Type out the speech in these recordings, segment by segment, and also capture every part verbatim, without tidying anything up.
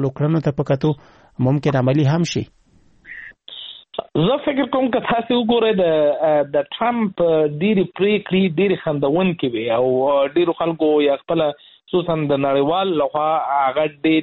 والو کړنو ته په کتو ممکن عملی هم شي؟ زه فکر کوم که تاسو وګورئ د د ټرمپ ډېری پریکړې ډېرې خندونکې وي او ډېرو خلکو یا خپل خصوصا د نړیوال لخوا هغه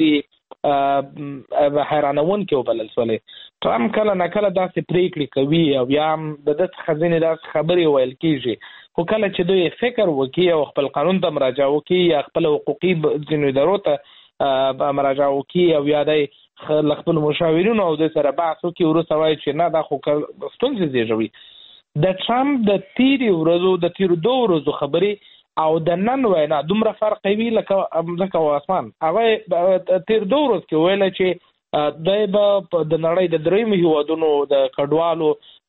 ډېرې حیرانونکې وبلل شولې. ټرمپ کله نه کله داسې پریکړې کوي او یا هم د ده څخه ځینې داسې خبرې ویل کېږي، خو کله چې دوی فکر وکړي او خپل قانون ته مراجعه وکړي یا خپل حقوقي ځینو ادارو ته مراجعه وکړي او یا دی له خپل مشاورینو او د سره بحث وکړي، وروسته وایي چې نه دا خو ستونزې زېږوي. د ټرمپ د تیرې ورځو د تیرو دوه ورځو خبرې او د نن وینا دومره فرق کوي لکه ځمکه او اسمان. هغه تیر دوه ورځو کې ویله چې دی به د نړۍ د دریمو هېوادونو د کډوالو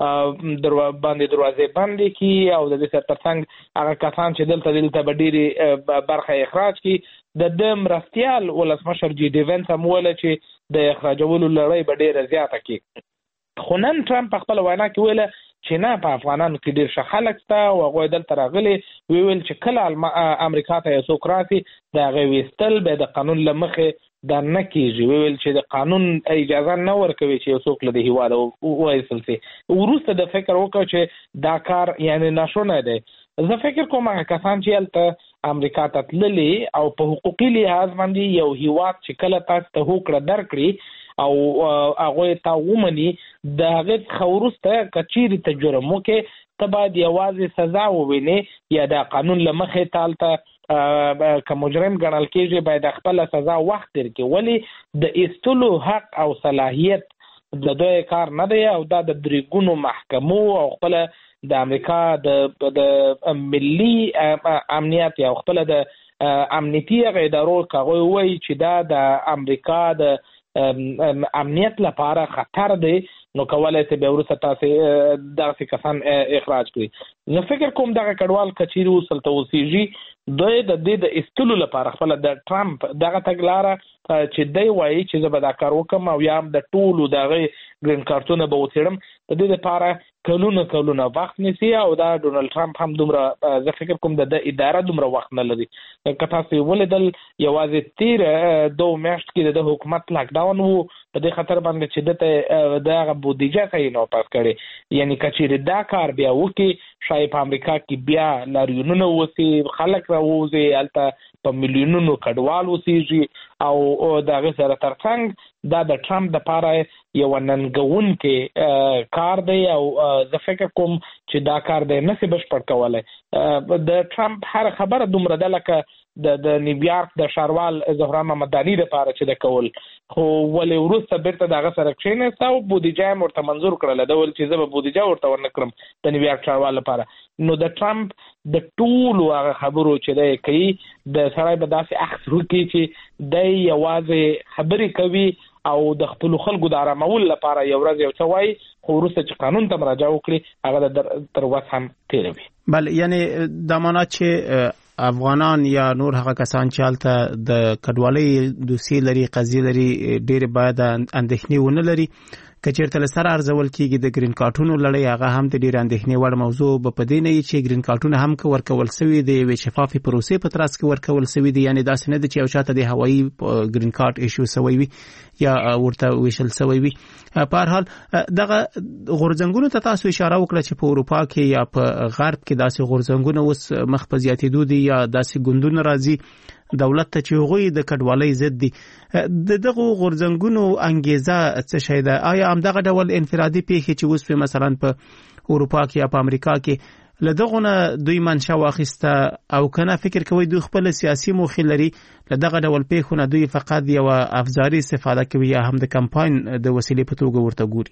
باندې دروازې بندې کړي او د دې سره ترڅنګ هغه کسان چې دلته دلته به ډېرې برخه اخراج کړي. د ده مرستیال ولسمشر جي ډي وینس هم ویله چې د اخراجولو لړۍ به ډېره زیاته کړي. خو نن ټرمپ په خپله وینا کې ویله چې نه، په افغانانو کې ډېر ښه خلک شته او هغوی دلته راغلي. ویل چې کله امریکا ته یو څوک راسي د هغې ویستل به د قانون له مخې دا نه کېږي. ویل چې د قانون اجازه نه ورکوي چې یو څوک له دې هېواده وایستل سي. وروسته د فکر وکړ چې دا کار یعنې ناشونی دی. زه فکر کوم هغه کسان چې هلته امریکا ته تللي او په حقوقي لحاظ باندې یو هېواد چې کله تاسو ته هوکړه درکړي او هغوی ته ومني، د هغې څخه وروسته که چیرې ته جرم وکړې ته باید یوازې سزا ووینې یا د قانون له مخې ته هلته که مجرم ګڼل کېږي باید خپله سزا وخت تېر کړي. ولې د ایستلو حق او صلاحیت د دوی کار نه دی او دا د درې محکمو او خپله د امریکا د ملي امنیت یا خپله د امنیتي هغه ادارو که هغوی وایي چې دا د امریکا د امنیت لپاره خطر دی، نو کولی شي بیا وروسته تاسې داسې کسان اخراج کړي. زه فکر کوم دغه کډوال که چیرې اوس هلته اوسېږي دوی د دې د ایستلو لپاره خپله د ټرمپ دغه تګلاره چې دی وایي چې زه به دا کار وکړم او یا هم د ټولو د هغې ګرین کارتونه به وڅېړم، د دې لپاره کلونه کلونه وخت نیسي او دا ډونالډ ټرمپ هم دومره زه فکر کوم د ده اداره دومره وخت نه لري. که تاسو ولیدل یوازې تېره دوه میاشت کې د ده حکومت لاکډاون و، په دې خاطر باندې چې ده ته د هغه بودیجه ته یې نه پاس کړې. یعنې که چېرې دا کار بیا وکړي ښایي په امریکا کې بیا لاریونونه وسي، خلک راووځي، هلته په میلیونونو کډوال اوسېږي او د هغې سره ترڅنګ دا د ټرمپ دپاره یو ننګونکی کار دی او زه فکر کوم چې دا کار دی نسي بشپړ کولی. د ټرمپ هر خبره دومره ده لکه د د نیویارک د ښاروال زهران ممداني دپاره چې د کول، خو ولې وروسته بیرته د هغه سره کښېنسته او بودیجه یې ورته منظور کړله. ده ویل چې زه به بودیجه ورته ورنه کړم د نیویارک ښاروال لپاره. نو د ټرمپ د ټولو هغه خبرو چې دی کوي د سړی به داسې اخذ وکړي چې دی یوازې خبرې کوي او د خپلو خلکو د آرامولو لپاره یو ورځ یو څه وایي، خو وروسته چې قانون ته مراجعه وکړي هغه تر وس هم تېروي. بله، یعنې دا معنا چې افغانان یا نور هغه کسان چې هلته د کډوالۍ دوسیې لري، قضیې لري، ډېرې باید اندېښنې ونه لري. که چېرته له سره ارزول کېږي د ګرین کارټونو لړۍ، هغه هم د ډېرې اندېښنې وړ موضوع به په دې نه وي چې ګرین کارټونه هم که ورکول سوي د یوې شفافې پروسې په ترڅ کې ورکول سوي دي. یعنې داسې نه ده چې یو چا ته د هوایي ګرین کارټ ایشو سوی وي یا ورته ویشل سوی وي. په هر حال دغه غورځنګونو ته تاسو اشاره وکړه چې په اروپا کې یا په غرب کې داسې غورځنګونه اوس مخ په زیاتېدو دي یا داسې ګوندونه راځي دولت ته چې هغوی د کډوالۍ ضد دي. د دغو غورځنګونو انګیزه څه شی ده؟ آیا همدغه ډول انفرادي پیښې چې اوس مثلا په اروپا کې یا په امریکا کې له دغو نه دوی منشا واخیسته او که نه فکر کوي دوی خپل سیاسي موخې لري له دغه ډول پیښو نه دوی فقط یوه افزاري استفاده کوي یا هم د کمپاین د وسیلې په توګه ورته ګوري؟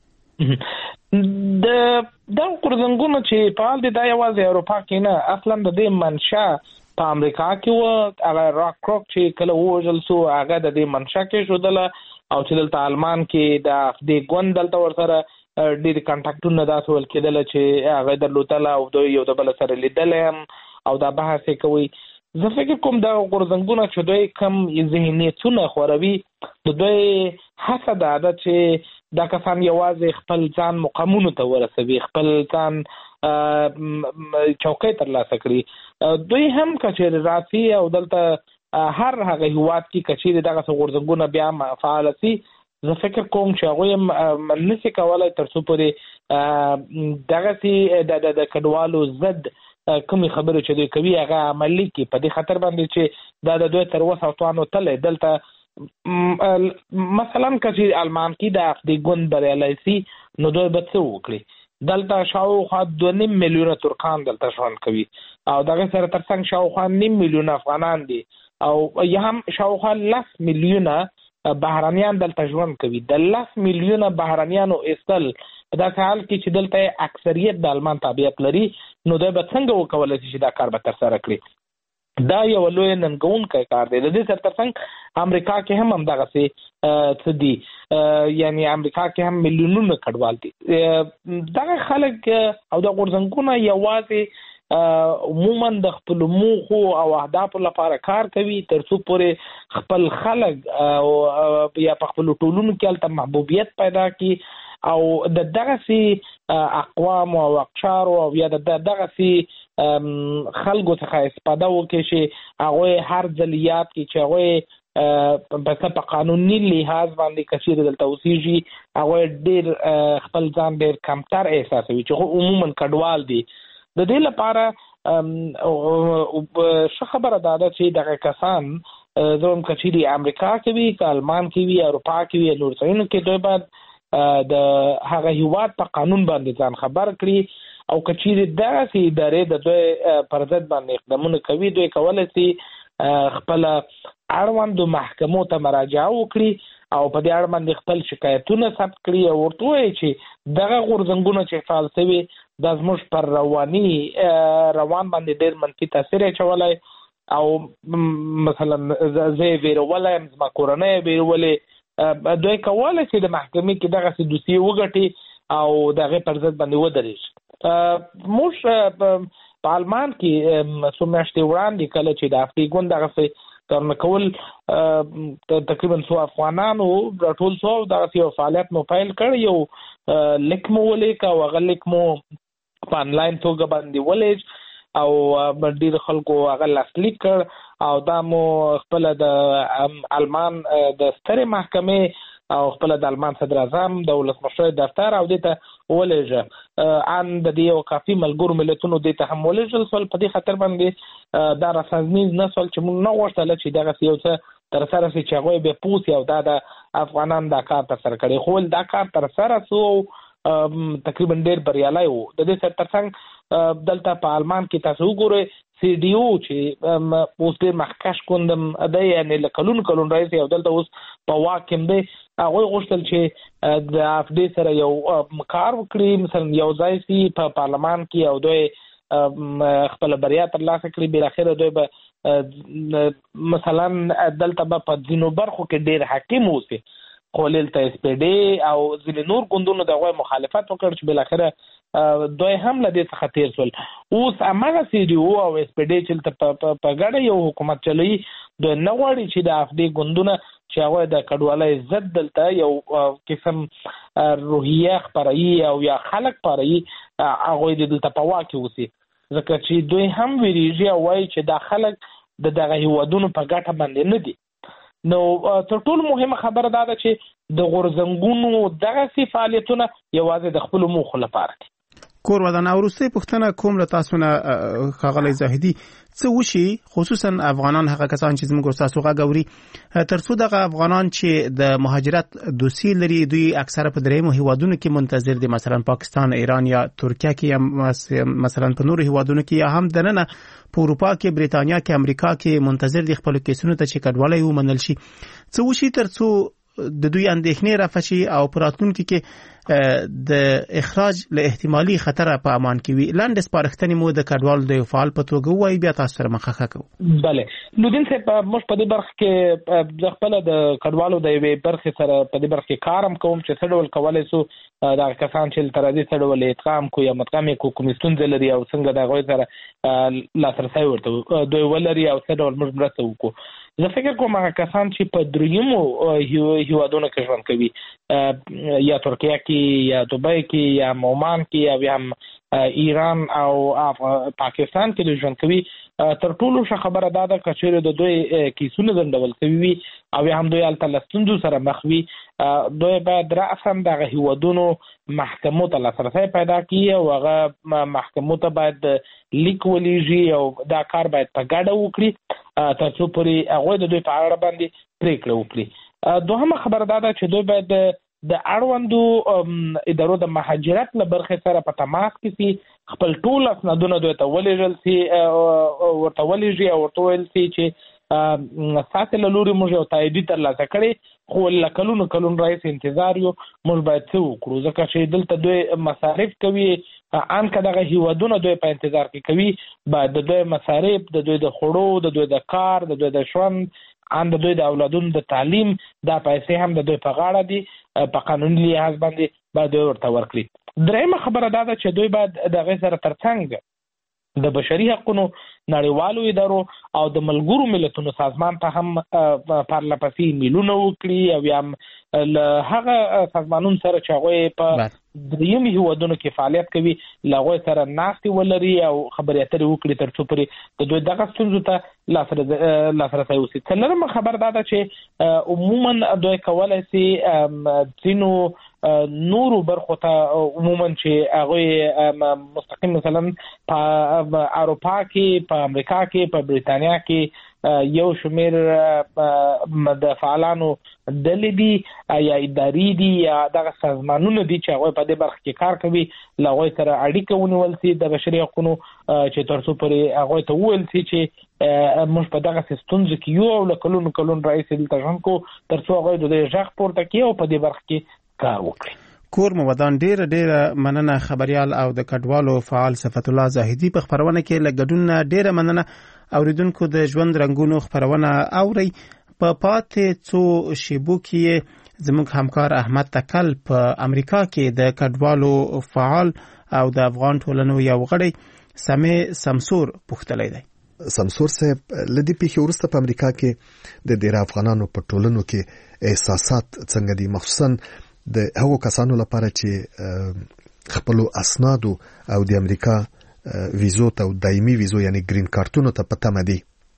د دغو غورځنګونو چې فعال دي دا یوازې اروپا کې نه، اصلا د دې منشا په امریکا کې و. هغه راک کروک چې کله ووژل سو هغه د دې منشا کې ښودله او چې دلته آلمان کې د افدې ګوند دلته ورسره ډېرې کانټاکټونه داسې ویل کېدله چې هغه یې درلودله او دوی یو د بله سره لیدلی هم او دا بحث یې کوي. زه فکر کوم دغه غورځنګونه چې دوی کم ذهنیتونه خوروي، د دوی هڅه دا ده چې دا کسان یوازې خپل ځان مقامونو ته ورسوي، خپل ځان چوکۍ ترلاسه کړي. دوی هم که چېرې راسي او دلته هر هغه هیواد کې کچېره دغه غورځنګونه بیا فعال سي زه فکر کوم چې هغه نشي کولای تر څو پورې دغه سي د کډوالو ضد کومي خبره چې دوی کوي هغه عملی کې په دې خطر باندې چې دا د دوی تر وسه توانو تلې دلته مثلا کچې المان کې د افدی ګوند بریالي سي نو دوی به څه وکړي دلته شاوخوا دوه نیم میلیونه ترکان دلته ژوند کوي او دغه سره ترڅنګ شاوخوا نیم میلیونه افغانان دي او یا هم شاوخوا لس میلیونه بهرانيان دلته ژوند کوي د لس میلیونه بهرانيانو استل دا حال کې چې دلته اکثریت د المان تابعیت لري نو دا به څنګه وکولای شي چې دا کار به تر سره کړي دا یو لوی ننګونکی کار دی د دې سره ترڅنګ امریکا کې هم همدغه څه څه دي یعنی امریکا کې هم میلیونونه کډوال دي دغه خلک او د غورځنګونه یوازې عموما د خپل موخو او اهدافو لپاره کار کوي تر څو پورې خپل خلک یا په خپل ټولنو کې الته محبوبیت پیدا کړي او د دغه سي اقوام او اقشار او یا د دغه سي خلکو څخه استفاده وکړي چې هغه هر ځلیات کې چې هغه په په قانوني لحاظ باندې کثیر دلته اوسېږي هغه ډېر خپل ځان ډېر کمتر احساسوي چې عموما کډوال دي د دې لپاره څه خبره ده چې دغه کسان زموږ کچېری امریکا کې وي که المان کې وي اروپا کې وي نور ځایونو کې دوی باید د هغه هیواد په قانون باندې ځان خبر کړي او کچېری داسې ادارې د دوی پر ضد باندې اقدامونه کوي دوی کولای شي خپل اړوندو محکمو ته مراجعه وکړي او په دې اړه باندې خپل شکایتونه ثبت کړي او ورته وایي چې دغه غورځنګونه چې فعال شوي دا زموږ پر رواني روان باندې ډېر منفي تاثیر اچولی او مثلا زه ویرولای یم زما کورنۍ ویرولې دوی کولای شي د محکمې کې دغه څه دوسیې وګټي او د هغې پر ضد باندې ودرېږي موږ په المان کې څو میاشتې وړاندې کله چې د افغاني ګوند دغه څه کارونه کول تقریبا څو افغانانو راټول شو او دغه یو فعالیت مو پیل کړ یو لیک مو ولیک او هغه لیک مو په انلاین توګه باندې ولیک او ډېر خلکو هغه لاسلیک کړ او دا مو خپل د المان د سترې محکمې او خپل د المان صدر اعظم د ولسمشر دفتر او دته ولېږه ان د دې او کافي ملګرو ملتونو دته هم ولېږل سول په دې خاطر باندې دا رسمي نسل چې موږ نه غوښتل چې دغه یو څه تر سره چې هغه به پوس یو دا د افغانان دا کار تر سره کړي خو دا کار تر سره سو تقریبا ډېر بریالي وو د دې سره ترڅنګ دلته په المان کې تاسو وګورئ سی ډي او چې اوس ډېر مخکښ کوندم دی یعنی له کلون کلون راځي او دلته اوس په واکم دی هغه غوښتل چې د اف ډي سره یو کار وکړي مثلا یو ځای سي په پارلمان کې او دوی خپل بریا ترلاسه کړي بل اخر دوی به مثلا دلته په ځینو برخو کې ډېر حاکم اوسي خو دلته اس پی ډي او ځینې نور ګوندونو دغه مخالفت وکړ چې بل اخر دوی هم له دې څخه تیر شول اوس هغه سی ډي او او اس پی ډي چې په ګډه یو حکومت چلوي دوی نه غواړي چې د اف ډي ګوندونه چې هغه د کډوالۍ ضد دلته یو قسم روحیه خپروي او یا خلک خپروي هغه د دلته په واک کې اوسي ځکه چې دوی هم ویریږي او وایي چې دا خلک د دغه هیوادونو په ګټه باندې نه دي نو تر ټولو مهمه خبره دا ده چې د غورځنګونو دغه سي فعالیتونه یوازې د خپل موخو لپاره دي کور ودانه ورسته پښتنه کوم له تاسو نه خغلی زاهدي څه وشي خصوصا افغانان هغه کسان چې زموږ تاسو غاوري ترڅو دغه افغانان چې د مهاجرت دوسي لري دوی اکثره په درېمو هیوادونو کې منتظر دي مثلا پاکستان ایران یا ترکیه کې یا مثلا په نورو هیوادونو کې یا هم دننه په اروپا کې بریتانیا کې امریکا کې منتظر دي خپل کیسونو ته چې کډوالۍ ومنل شي څه وشي ترڅو د دوی اندېښنې رافشي او پراتونکو کې د اخراج له احتمالي خطر په امان کې وي لاندې سپارښتنې مو د کډوال د فعال په توګه وایي بیا تاسو سره مخه کوو bale نو دین څه په مش په دې برخه کې د خپل د کډوالو د یوې برخه سره په دې برخه کې کارم کوم چې څه ډول کولای سو دا کسان چې تر دې څه ډول اتقام کو یا متقام کو کومستون لري او څنګه دا غوي سره لاسرسي ورته دوی ولري او څه ډول موږ مرسته وکړو زه فکر کوم هغه کسان چې په دریمو هیوادونو کې ژوند کوي یا ترکیه کې یا دوبۍ کې یا عمان کې یا هم ایران او پاکستان کې ژوند کوي تر ټولو ښه خبره دا ده چې چیرې د دوی کیسونه ځنډول شوي وي او یا هم دوی هلته له ستونزو سره مخ وي، دوی باید رأساً دغه هیوادونو محکمو ته لاسرسی پیدا کړي او هغه محکمو ته باید لیک ولیږي او دا کار باید په ګډه وکړي تر څو پورې هغوی د دوی په اړه باندې پرېکړه وکړي. دوهمه خبره دا ده چې دوی باید د اړوندو ادارو د مهاجرت له برخې سره په تماس کې سي، خپل ټول اسنادونه دوی ته ولېږل سي ورته ولېږي او ورته ویل سي چې ساتل لوري موږ یو تایید ترلاسه کړی، خو له کلونو کلونو راځي انتظار یو، موږ باید څه وکړو ځکه چې دلته دوی مصارف کوي، ان که دغه هیوادونه دوی په انتظار کې کوي باید د دوی مصارف، د دوی د خوړو، د دوی د کار، د دوی د ژوند، ان د دوی د اولادونو د تعلیم دا پیسې هم د دوی په غاړه دي، په قانوني لحاظ باندې باید دوی ورته ورکړي. درېیمه خبره دا ده چې دوی باید د هغې سره ترڅنګ د بشري حقونو نړیوالو ادارو او د ملګرو ملتونو سازمان ته هم پرله پسې میلونه وکړي او یا له هغه سازمانونو سره چې هغوی په درېیمو هیوادونو کې فعالیت کوي له هغوی سره ناستې ولري او خبرې اترې وکړي تر څو پورې د دوی دغه ستونزو ته لاسرسی وشي. څلورمه خبر دا ده چې عموما دوی کولی سي ځینو نورو برخو ته عموما چې هغوی مستقیم مثلا په اروپا کې، په امریکا کې، په بریتانیا کې یو شمیر د فعالانو ډلې دي یا ادارې دي یا دغه سازمانونه دي چې هغوی په دې برخه کې کار کوي، له هغوی سره اړیکه ونیول سي د بشري حقونو چې تر څو پورې هغوی ته وویل سي چې موږ په دغه ستونزو کې یو او له کلونو کلونو راهیسې دلته ژوند کوو، تر څو هغوی د دې غږ پورته کړي او په دې برخه کې کار وکړي. کور مو ودان ډیره ډیره مننه خبريال او د کډوالو فعال صفت الله زاهدي په خبرونه کې لګډون ډیره مننه. اوریدونکو د ژوند رنگونو خبرونه اوري په پاتې څو شیبو کې زموږ همکار احمد تکل په امریکا کې د کډوالو فعال او د افغان ټولنو یو غړی سمې سمسور پوښتلی دی. سمسور صاحب لدی پیښې وروسته په امریکا کې د ډیر افغانانو په ټولنو کې احساسات څنګه دي، مخصوصا د هغو کسانو لپاره چې خپل اسنادو او د امریکا ویزو ته دایمي ویزو یعنی گرین کارتونو ته پته مدي؟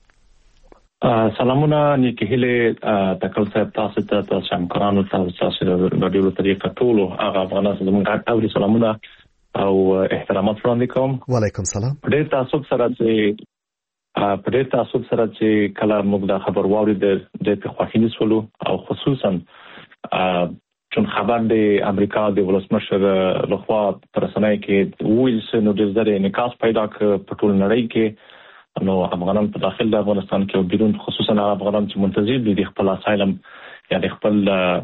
سلامونه نیکی هیله تکل صاحب، تاسو ته تاسو همکارانو ته تاسو د ډیرو طریقه ټولو هغه افغانانو زموږ اوري سلامونه او احترامات وړاندې کوم. وعلیکم سلام. ډیر تاسو سره چې په ډیر تاسو سره چې کله موږ د خبر واوري د د خوښینی سولو او خصوصا چون خبر د امریکا د ولسمشر لخوا پرسنۍ کې ویلسن نو د زړه انعکاس پیدا ک په ټول نړۍ کې، نو افغانان په داخل د افغانستان کې او بیرون خصوصا افغانان چې منتظر دي د خپل اسایلم یا د خپل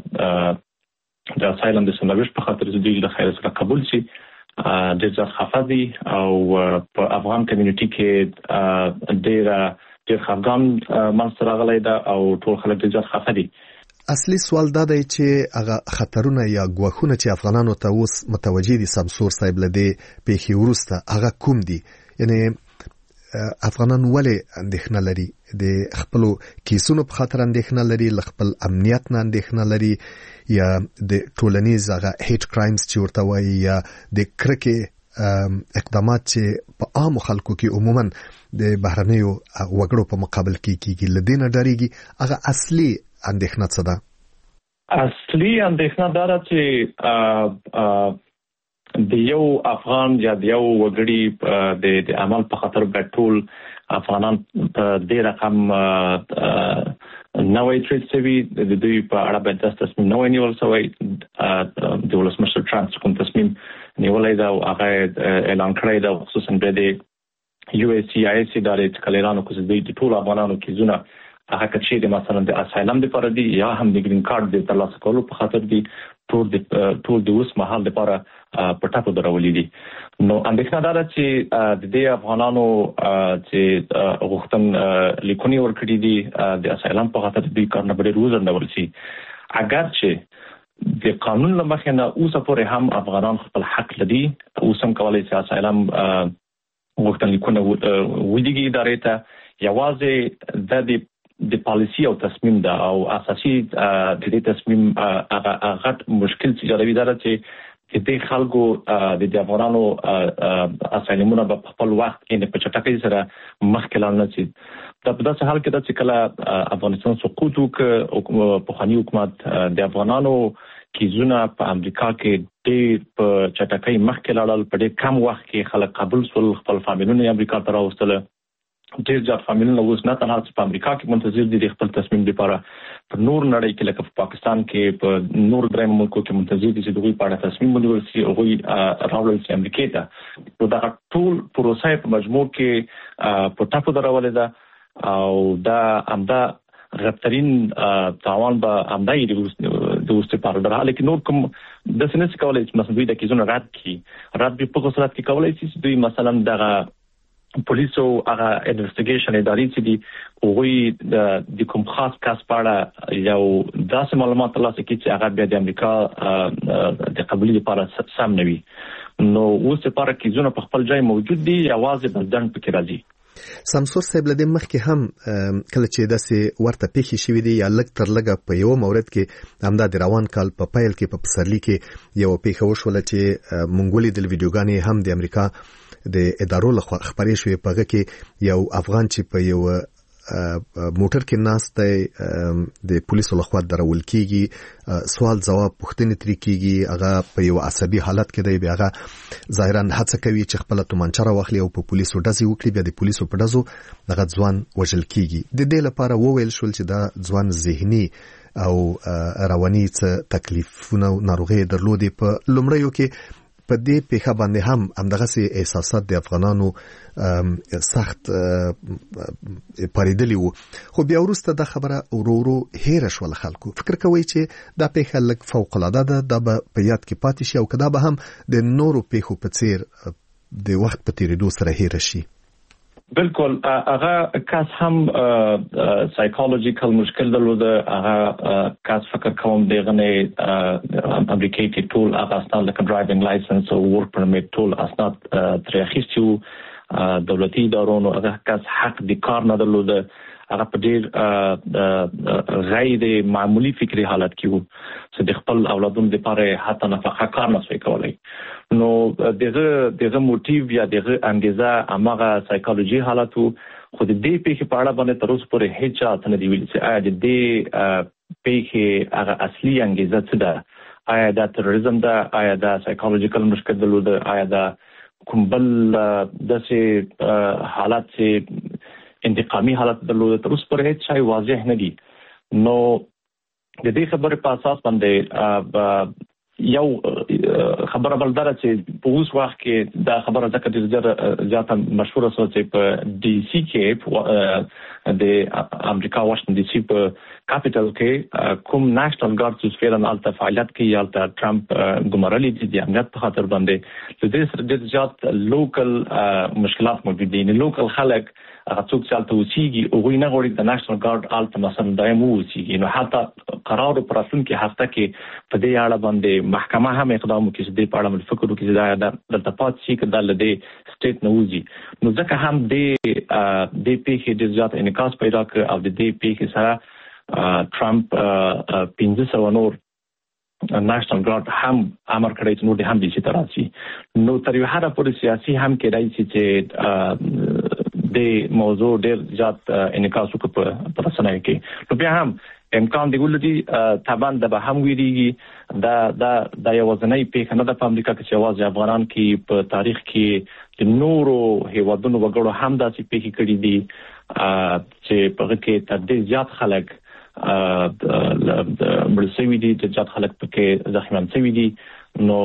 د اسایلم د سنويش په خاطر د دوی د خیر سره قبول شي د ځخ خفدي او په افغان کمیونټي کې ډیر ډیر خفګان منځ راغلی دا او ټول خلک د ځخ خفدي. اصلي سوال دا دی چې هغه خطرونه یا ګواښونه چې افغانانو ته اوس متوجه دي سمسور صاحب لدی پیښې وروسته هغه کوم دي؟ یعنی افغانان ولې اندېښنه لري؟ د خپل کیسونو په خاطر اندېښنه لري، ل خپل امنیت نه اندېښنه لري، یا د ټولنیز هغه هیټ کرایمز چې ورته وایي یا د کرکې اقدامات چې په عام خلکو کې عموما د بهرنیو وګړو په مقابل کې کیږي لدینه ډاریږي؟ هغه اصلي اندېښنه څه ده؟ اصلي اندېښنه دا ده چې د یو افغان یا د یو وګړي د د عمل په خاطر به ټول افغانان په دې رقم نوې ټریټ شوي، د دوی په اړه به د تصمیم نوې نیول شوی، د ولسمشر ټرمپ کوم تصمیم نیولای دا او هغه اعلان کړی دا خصوصا به د یو اس سی آی اس ادارې چې کلیرانو کې د ټول افغانانو کې زونه هغه کچې د مثلا د اسایلم لپاره دي یا هم د گرین کارت د ترلاسه کولو په خاطر دي، ټول د ټول د اوس مهال لپاره پټاپو درولې دي. نو اندېښنه دا ده چې د دې افغانانو چې غوښتن لیکونی ورکړي دي د اسایلم په خاطر دوی کار نه بډې روزندول شي، اگر چې د قانون لمخې نه اوسه پورې هم افغانان خپل حق لري، اوس هم کولای شي اسایلم غوښتن لیکونه ودیږي ادارې ته، یوازې د د پالیسی او تصمیم دا او اساسي د دې تصمیم هغه غټ مشکل چې جوړوي دا چې چې د خلکو د افغانانو اسایلمونه په خپل وخت کې په چټکۍ سره مخکې لاړ نه شي. دا په داسې حال کې ده چې کله افغانستان سقوط وکړ په خاني حکومت د افغانانو کیزونه په امریکا کې ډېر په چټکۍ مخکې لاړل. په ډېر کم وخت کې خلک قبول شول، خپل فامیلونه امریکا ته راوستل. ډېر زیات فامیلونه اوس نه تنها په امریکا کې منتظر دي د خپل تصمیم لپاره، په نور نړۍ کې لکه په پاکستان کې په نور دریم ملکو کې منتظر دي چې دوی په اړه تصمیم ونیول شي او دوی راوړل شي امریکا ته. نو دا ټول پروسه په مجموع کې په ټاپو درولې ده او دا همدا غبطرین تاوان به همدا یې د اوسه په اړه ده. لیکن نور کوم د سنس کولای چې مثلا دوی د کیزونو رد کړي، رد به په صورت کې کولای شي دوی مثلا دغه پولیسو هغه انویسټیګیشن ادارې چې دي هغوی د کوم خاص کس په اړه یو داسې معلومات ترلاسه کړي چې هغه بیا د امریکا د قبولي لپاره سم نه وي. نو اوس لپاره کیزونه په خپل ځای موجود دي، یوازې بلدن پکې راځي. سمسور صاحب لدې مخکې هم کله چې داسې ورته پیښې شوې دي یا لږ تر لږه په یو مورد کې همدا د روان کال په پیل کې په پسرلي کې یو پیښه وشوله چې مونږ ولیدل ویډیوګانې هم د امریکا د ادارو لخوا خبرې شوې. په هغه کې یو افغان چې په یو موټر کې ناست دی د پولیسو لخوا درول کیږي، سوال ځواب پوښتنې ترې کیږي، هغه په یو عصبي حالت کې دی، بیا هغه ظاهرا هڅه کوي چې خپل تومانچه راواخلي او په پولیسو ډزې وکړي، بیا د پولیسو په ډزو دغه ځوان وژل کیږي. د دې لپاره وویل شول چې دا ځوان ذهني او رواني څه تکلیفونه او ناروغۍ درلودې. په لومړیو کې په دې پیښه باندې هم همدغه سي احساسات د افغانانو سخت پریدلی وو، خو بیا وروسته د خبره ورو ورو هیر شول. خلکو فکر کوي چې دا پیښه لږ فوق العاده ده، دا به په یاد کې پاتې شي او کدا به هم د نورو پیښو په څیر د وخت په تیریدو سره هیر شي. بالکل هغه کس هم سایکولوژیکل مشکل درلوده، هغه کس فکر کوم دغه امریکایي کې ټول هغه اسناد لکه ډرایوینګ لایسنس او ورک پرمیټ ټول اسناد ترې اخیستي دولتي ادارو. هغه کس حق د کار نه درلوده، هغه په ډېر غیر معمولی فکری حالت کې وو چې د خپل اولادونو لپاره حتی نفقه کار نه شوی کولای. نو دغه دغه موټیو یا دغه انګیزه هغه سایکولوژي حالت وو. خو د دې پیښې په اړه باندې تر اوسه پورې هیڅ چا نه دی ویلي چې آیا د دې پیښې هغه اصلي انګیزه څه ده، آیا دا تروریزم ده، آیا دا سایکولوژیکل مشکل درلوده، آیا دا کوم بل داسې حالت چې انتقامي حالت درلوده، تر اوسه پورې هیڅ شی واضح نه دي. نو د دې خبرې په اساس باندې یو خبره بل دره چې په اوس وخت کې دا خبره ځکه ډېر زیاته مشهوره شوه چې په ډي سي کې د امریکا واشنګټن ډي سي په کاپیټل کې کوم نېشنل ګارد چې فعلا الته فعالیت کوي، الته ټرمپ ګمارلي دي د امنیت په خاطر باندې. د دې سره ډېر زیات لوکل مشکلات موجود دي. لوکل خلک هغه څوک چې الته اوسېږي هغوی نه غواړي د نېشنل ګارد الته مثلا دایم واوسېږي. نو حتی قرار په راتلونکي هفته کې په دې اړه باندې محکمه هم اقدام وکړي چې دې په اړه فکر وکړي چې دا دلته پاتې شي که دا له دې سټیټ نه وځي. نو ځکه هم دې دې پیښې ډېر زیات انعکاس پیدا کړ او د دې پیښې سره ټرمپ پنځه سوه نور نېشنل ګارد هم امر کړی چې نور دې هم دې چې ته راشي. نو تر یوه حده پورې سیاسي هم کېدای شي چې د موضوع ډېر زیات انعکاس وکړي په رسنیو کې. نو بیا هم امکان دی ولدي طبعا د به هم ویریږي دا دا د یوازنۍ پیښه نه ده په امریکا کې چې یوازې افغانان کې په تاریخ کې د نورو هیوادونو وګړو هم داسې پیښې کړې دي چې په هغه کې تر ډېر زیات خلک مړه شوي دي، ډېر زیات خلک پکې زخمیان شوي دي. نو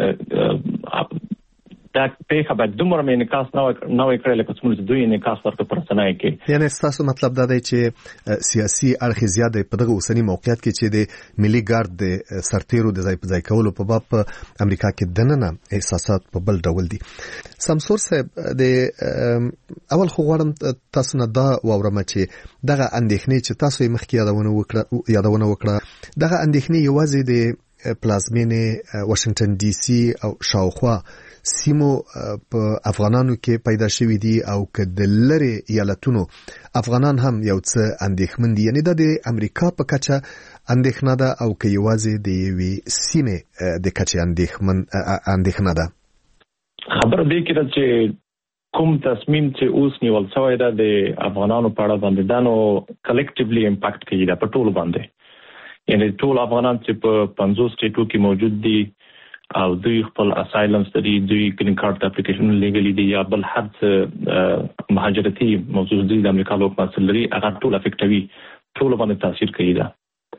دا پیښه باید دومره انعکاس نه وای کړی لکه څومره چې دوی انعکاس ورکړ په رسنیو کې. یعنی ستاسو مطلب دا دی چې سیاسي اړخ زیاده په دغه اوسنی موقعیت کې چې د ملي ګارد د سرتیرو د ځای په ځای کولو په باب په امریکا کې دننه احساسات په بل ډول دي. سمسور صاحب د اول خو غواړم تاسو نه دا واورم چې دغه اندېښنې چې تاسو یې مخکې یادونه وکړه یادونه وکړه دغه اندېښنې یوازې د پلازمینې واشنگټن ډي سي او شاوخوا سیمو په افغانانو کې پیدا شوی دي او که د لری ایالتونو افغانان هم یو څه اندېښمن دي، یعنی د امریکا په کچه اندېښنه ده او که یوازې د یوې سیمې د کچې اندېښمن اندېښنه ده؟ خبره دې کې ده چې کوم تصمیم چې اوس نیول شوی ده د افغانانو په اړه باندې دا نو کلیکټیولی امپاکټ کوي دا په ټولو باندې، یعنی ټول افغانان چې په پنځوس سټیټو کې موجود دي او دوی خپل اسایلمز لري، دوی گرین کارت اپلیکیشن لیګلی دي یا بل هر څه مهاجرتي موضوع دي د امریکا لوک مسل لري، هغه ټول افیکټوي، ټول باندې تاثیر کوي دا.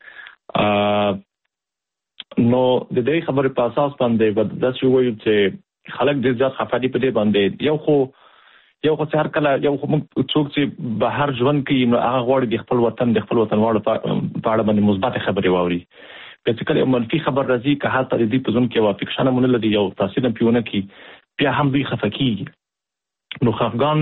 نو د دې خبرې په اساس باندې د څه وایي چې خلک ډېر زیات خفه دي په دې باندې. یو خو یو خو هر کله یو خو څوک چې بهر ژوند کوي نو هغه غواړي د خپل وطن د خپل وطن واړو په اړه باندې مثبت خبرې واوري. چې کله منفي خبر راځي که حتی د دې په ځون کې وافقشنه مونږ لري یو تاثیر پیونه کی بیا هم دوی خفقي نو خفغان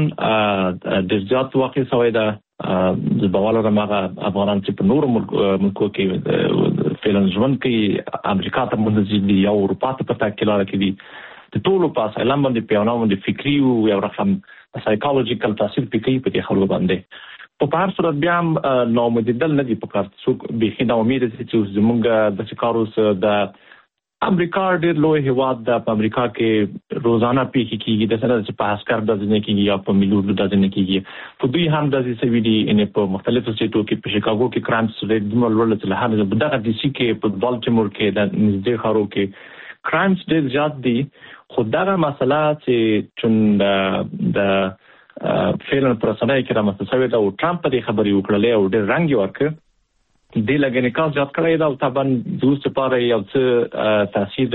د زیات واقع سوی دا د بواله رمغه افغانان چې په نور ملکو کې فعلا ژوند کوي، امریکا ته مونږ دي یا اروپا ته پتا کې لاره کې دي د ټولو په اساس باندې پیونه باندې فکری او یو رقم سایکولوژیکل تاثیر پکې په دې خلکو باندې. په هر صورت بیا هم ناامیدېدل نه دي پکار، څوک بیخي ناامید دي چې زمونږ د کاروس د امریکا ډېر لوی هیواد د امریکا کې روزانه پیښې کیږي، د سره چې په عسكر د ځنې کېږي یا په مليون د ځنې کېږي، په دوی هم د سوي دي ان په مختلفو سټیټو کې په شیکاګو کې کرایمز ریټ د ملول څخه له هغه دغه ډي سي کې په بالټیمور کې د نږدې خارو کې کرایمز ډېر زیات دي. خو دا مسله چې چون د فعلا پرسنای کې رامنځته شوې ده او ټرمپ په دې خبرې وکړلې او ډېر رنګ یې ورکړ، دې لګنې کار زیات کړی دا او طبعا دوست لپاره یو څه تاثیر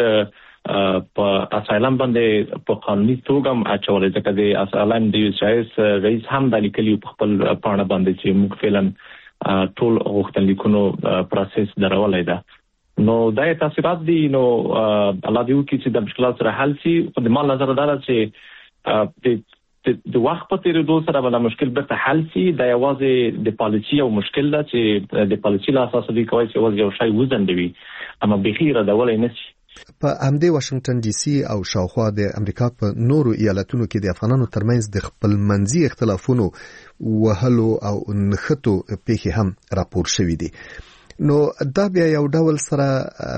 په اسایلم باندې په قانوني توګه هم اچولې، ځکه د اسایلم د یو ځای رئیس هم د لیکلي په خپل پاڼه باندې چې موږ فعلا ټول غوښتنلیکونو پروسس درولای ده. نو دا تاثیرات دي، نو الله دې وکړي چې د مشکلات سره حل شي. په دې مال نظر دا چې د د وخت په تیریدو سره بل مشکل به حل شي. دا یوازې د پالیسي او مشکل ده چې د پالیسي له اساس دی کوي چې یوازې یو شی وزندوي، اما بخیره دا ولې نه شي. په همدې واشنگټن ډي سي او شاوخوا د امریکا په نورو ایالتونو کې د افغانانو ترمنځ د خپلمنځي اختلافونو وهلو او نښتو پیښې هم راپور شوې دي. نو دا بیا یو ډول سره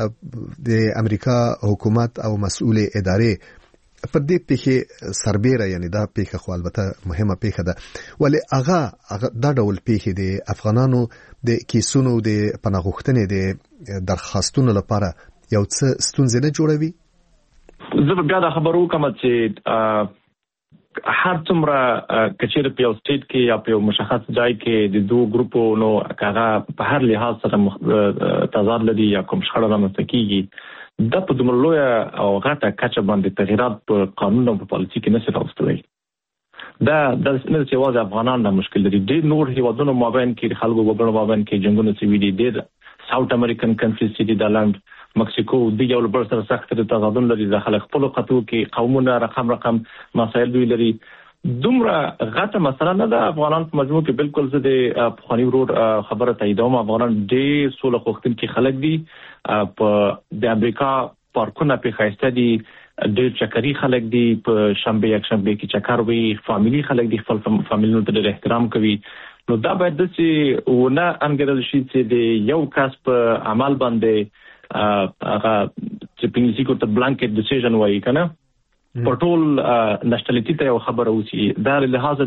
د امریکا حکومت او مسؤل ادارې په دې پیښه سربېره، یعنی دا پیښه خو البته مهمه پیښه ده، ولی هغه دا ډول پیښه د افغانانو د کیسونو د پناهغښتنې د درخواستونو لپاره یو څه ستونزې نه جوړوي. زه بیا دا خبرو کوم چې هر څومره کچېر په یو سټیټ کې یا په یو مشخص ځای کې د دوه ګروپو نو هغه په هر لحاظ سره تضاد لري یا کوم شخړه رامنځته کیږي، دا په دومره لویه او غټه کچه باندې تغیرات په قانون او په پالیسي کې نشي راوستلی. دا د نه چې واځي افغانان د مشکل لري، ډېر نور هیوادونو مابین کې خلکو وګړو مابین کې جنگونه سوي دي، ډېر ساوث امریکن کنټریز چې د لاند مکسیکو د یو بل سره سخت تضادون لري، د خلک خپل خطو کې قومونه رقم رقم مسایل دوی لري. دومره غټه مسله نه ده. افغانان په مجموع کې بالکل زه د پخواني ورور خبره تاییدوم، افغانان ډېر سوله غوښتونکي خلک دي، په د امریکا پارکونه په ښایسته دي، ډېر چکري خلک دي، په شنبه یک شنبه کې چکر وي، فامیلی خلک دي، خپل فامیلونو ته ډېر احترام کوي. نو دا باید داسې ونه انګېرل شي چې د یو کس په عمل باندې هغه چې په انګلیسي کې ته بلانکټ ډیسیژن وایي کنه په ټول نشټالیټي ته یو خبره اوسي. دا له لحاظه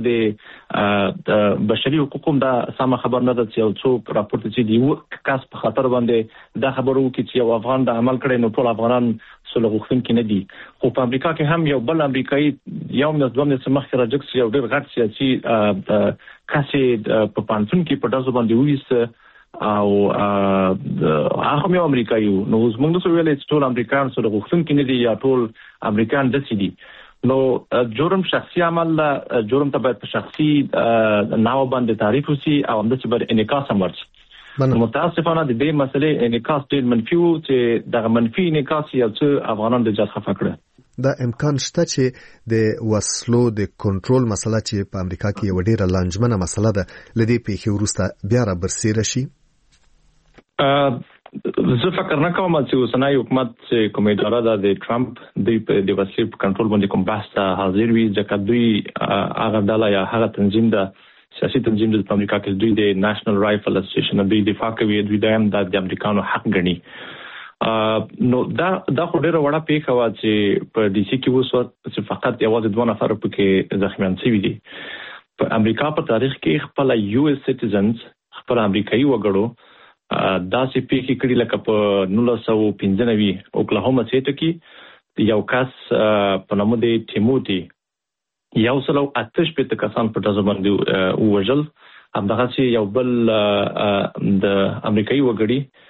د بشري حقوقو دا سم خبر نه ده چې یو څوک راپورته چې دی کس په خطر باندې دا خبره وکړي چې یو افغان د عمل کړي نو ټول افغانان سره غوښتونکي نه دي. خو په امریکا کې هم یو بل امریکایي یو نه دوه نه سمخ راځي یو ډېر غټ سیاسي کاسې په پانسون کې په داسې باندې وېست او هغه یو امریکایي نو زموږ نو ویلې چې ټول امریکایان سره غوښتونکي نه دي یا ټول امریکایان داسې دي. نو جرم شخصي عمل له جرم ته باید په شخصي ناو باندې تعریف وشي او همداسې باید انعکاس هم ورشي. متاسفانه د دې مسلې انعکاس ډېر منفي و چې دغه منفي انعکاس یو څه افغانان د جات خفه کړه. دا امکان شته چې د وسلو د کنټرول مسله چې په امریکا کې یو ډېره لانجمنه مسله ده لدې پیښې وروسته بیا را برسېره شي. زه فکر نه کوم چې اوسنۍ حکومت چې کوم اداره ده د ټرمپ د د وسیلې په کنټرول باندې کوم بحث ته حاضر وي، ځکه دوی هغه ډله یا هغه تنظیم ده، سیاسي تنظیم د امریکا کې دوی د نېشنل رایفل اسوسییشن دوی دفاع کوي، دوی دایم د امریکانو حق ګڼي. نو دا دا خو ډیره وړه پیښه وه چې په ډي سي کې وسوه چې فقط یوازې دوه نفر پکې زخمیان شوي دي. په امریکا په تاریخ کې خپل یو اس سټیزنز خپل امریکایي وګړو داسې پیښې کړي لکه په نولس سوه پنځه نوي اوکلاهوما سټیټ کې یو کس په نامه د ټیموتی یو سل او اته شپېته کسان په ډزو باندې ووژل. همدغسې یو بل د امریکایي وګړي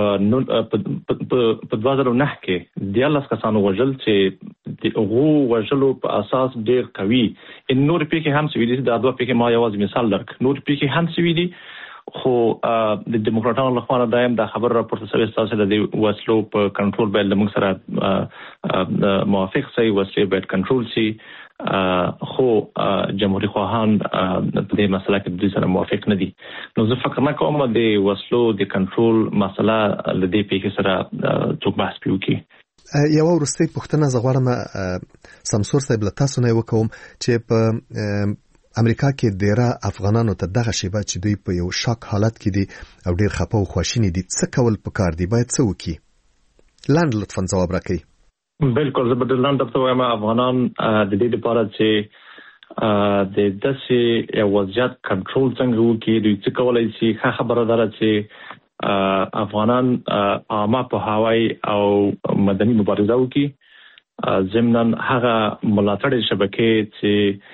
په دوه زره نهه کې دیارلس کسان ووژل چې د هغو وژلو په اساس ډېر قوي. نور پیښې هم شوي دي، دا دوه پیښې ما یوازې مثال درک، نور پیښې هم شوي دي، خو د دیموکراتانو لخوا نه دایم دا خبر راپورته شوی ستاسو د وسلو په کنټرول باندې موږ سره موافق شي، وسلې باید کنټرول شي، خو جمهوریت خواهان په دې مسله کې د سره موافق نه دي. نو زه فکر نه کوم د وسلو د کنټرول مسله له دې پیښې سره څوک بحث کوي. یو ورستۍ پوښتنه زه غواړم سمسور صاحب له تاسو نه وکوم چې په امریکا کې ډیره افغانانو ته دغه شیبه چې دوی په یو شاک حالت کې دي او ډیر خپه او خواشینی دي، څه کول پکار دي، باید څه وکړي؟ لاند لطفا ځواب راکړئ. بالکل زه به لاند درته وایم افغانان د دې لپاره چې د داسې یو وضعیت کنټرول څنګه وکړي، دوی څه کولای شي. ښه خبره ده چې افغانان عامه پوهاوی او مدني مبارزه وکړي، ضمناً هغه ملاتړ شبکې چې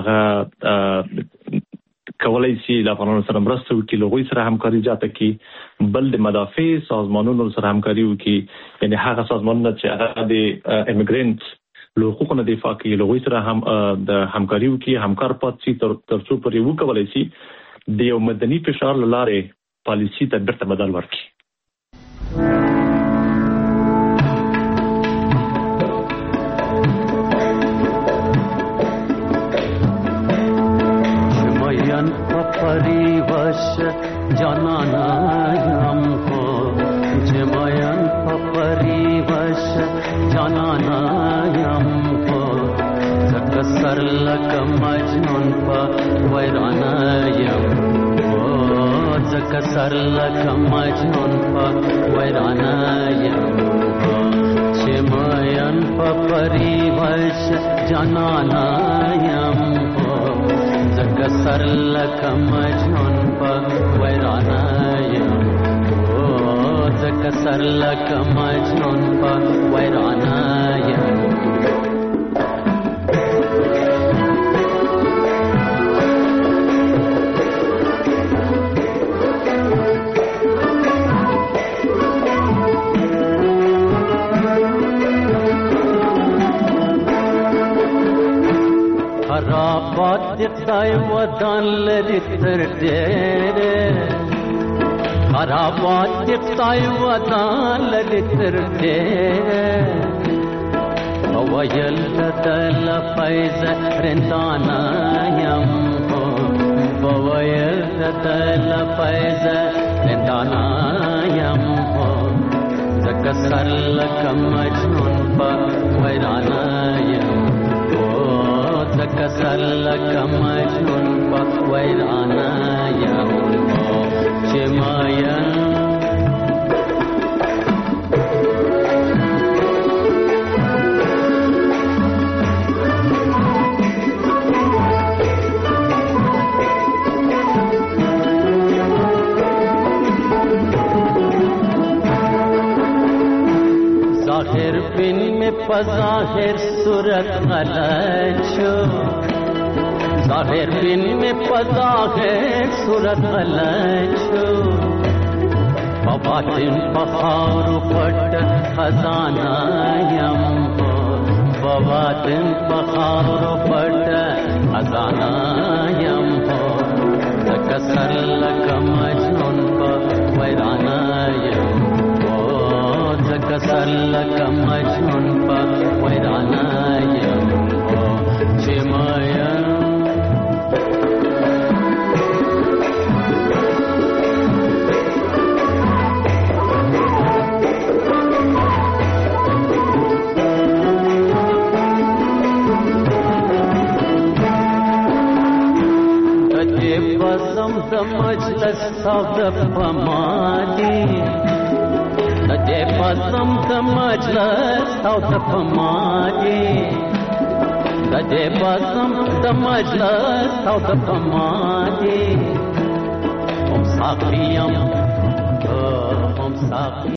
هغه کولای شي له افغانانو سره مرسته وکړي، له هغوی سره همکاري زیاته کړي، بل د مدافع سازمانونو سره همکاري وکړي، یعنې هغه سازمانونه چې هغه د امیګرنټ له حقوقو نه دفاع کوي، له هغوی سره هم د همکاري وکړي، همکار پاتې شي تر څو پورې وکولای شي د یو مدني فشار له لارې پالیسي ته بیرته بدل ورکړي. جانانایم کو جماین پپری وش جانانایم کو زک سر لک مجنون پا ویرانایم کو زک سر لک مجنون پا ویرانایم کو جماین پپری وش جانانایم کو زک سر لک مجنون ویرانایم او زک سر لک مجنون پا ویرانایم. خرابات خدای ودان لري تر ډېره، خرابات خدای ودان لري تر ډېره، وویل دل فیض رندانا یم هو، وویل دل فیض رندانا یم هو، زکه سر لک مجنون پا ویرانا یم زکه سر لک مجنون پا ویرانا یم چې ماین ظاهر بن میں پظاہر صورت غلط شو، ظاہر بن میں پظاہر صورت غلط شو، بباطن بخار پٹ خزانہ یم ہو، بباطن بخار پٹ خزانہ یم ہو، زکه سر لک مجنون پا ویرانہ یم زکه سر لک مجنون پا ویرانا یم چې مایم او د پماټي د دې پسم د مجلس او د پماټي د دې پسم د مجلس او د پماټي هم ساقیم هم ساقیم